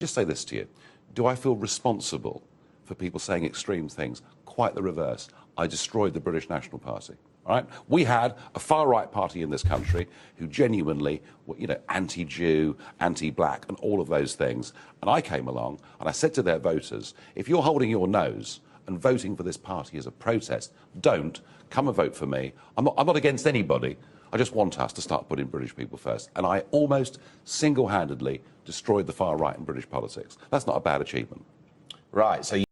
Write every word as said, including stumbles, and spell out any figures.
Just say this to you. Do I feel responsible for people saying extreme things? Quite the reverse. I destroyed the British National Party. All right? We had a far-right party in this country who genuinely were, you know, anti-Jew, anti-black, and all of those things. And I came along and I said to their voters, if you're holding your nose and voting for this party as a protest, don't. Come and vote for me. I'm not, I'm not against anybody. I just want us to start putting British people first. And I almost single-handedly destroyed the far right in British politics. That's not a bad achievement. Right, so you